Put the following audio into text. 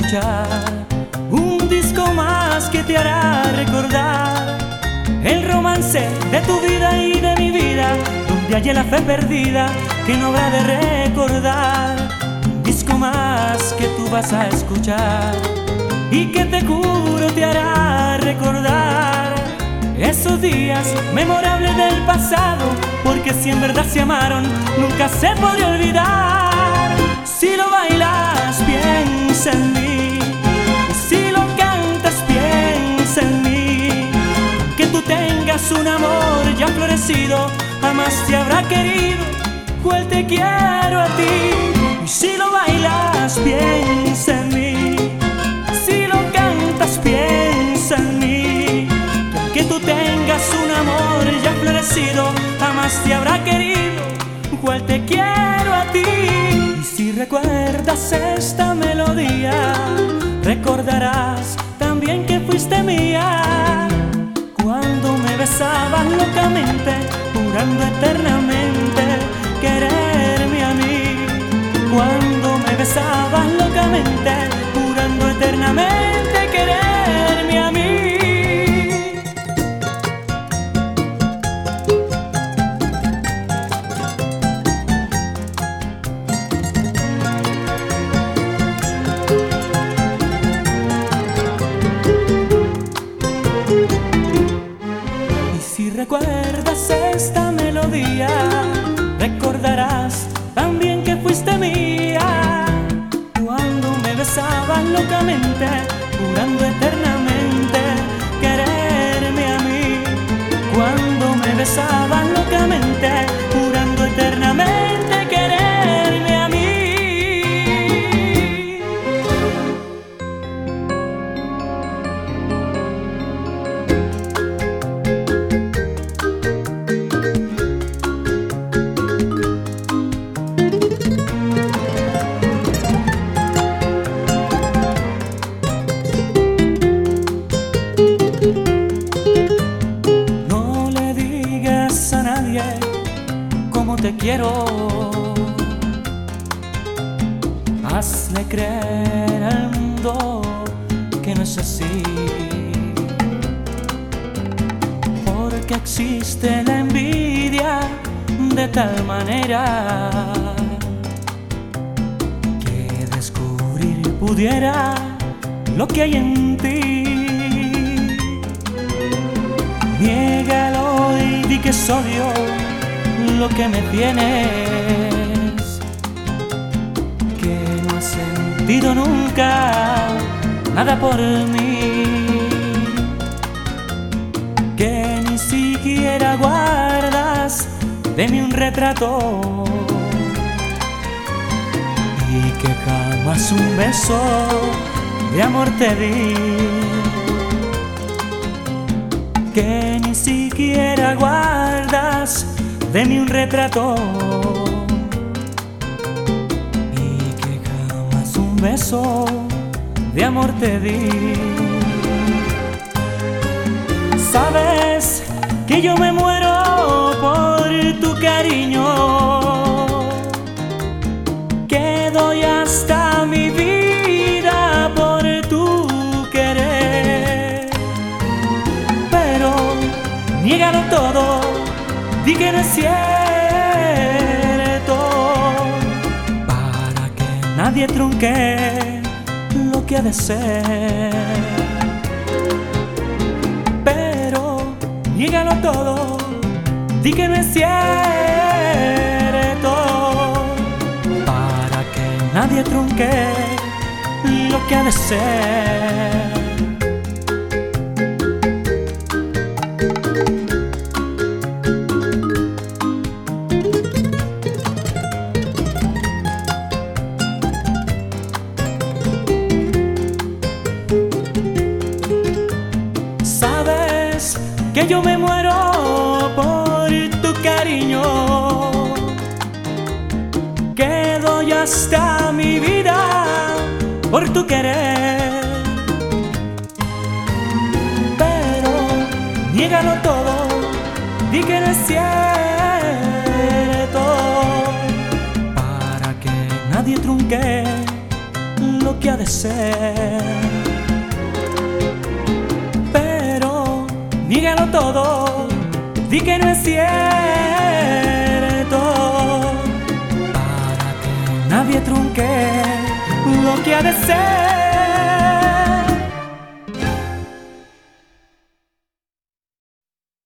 escuchar un disco más que te hará recordar el romance de tu vida y de mi vida, donde hallé la fe perdida que no habrá de recordar. Un disco más que tú vas a escuchar y que te juro te hará recordar esos días memorables del pasado, porque si en verdad se amaron nunca se podrá olvidar. Si lo bailas piensa en mí, y si lo cantas piensa en mí. Que tú tengas un amor ya florecido, jamás te habrá querido cual te quiero a ti. Y si lo bailas piensa en mí, si lo cantas piensa en mí. Que tú tengas un amor ya florecido, jamás te habrá querido cual te quiero a ti. Y si recuerdas esta melodía, recordarás también que fuiste mía cuando me besabas locamente, jurando eternamente quererme a mí. Cuando me besabas locamente, jurando eternamente quererme a mí. Si recuerdas esta melodía, recordarás también que fuiste mía cuando me besabas locamente, jurando eternamente quererme a mí. Cuando me besabas locamente, jurando eternamente quererme a mí. Como te quiero, hazle creer al mundo que no es así, porque existe la envidia de tal manera que descubrir pudiera lo que hay en ti. Niégalo y di que es obvio lo que me tienes, que no has sentido nunca nada por mí, que ni siquiera guardas de mí un retrato y que jamás un beso de amor te di, que ni siquiera guardas de mí un retrato y que jamás un beso de amor te di. Sabes que yo me muero por tu cariño, que doy hasta mi vida por tu querer, pero niégalo todo, di que no es cierto, para que nadie trunque lo que ha de ser. Pero niégalo todo, di que no es cierto, para que nadie trunque lo que ha de ser. Que yo me muero por tu cariño, que doy hasta mi vida por tu querer, pero niégalo todo, di que no es cierto, para que nadie trunque lo lo que ha de ser. Pero nígalo todo, di que no es cierto, para que nadie trunque lo que ha de ser.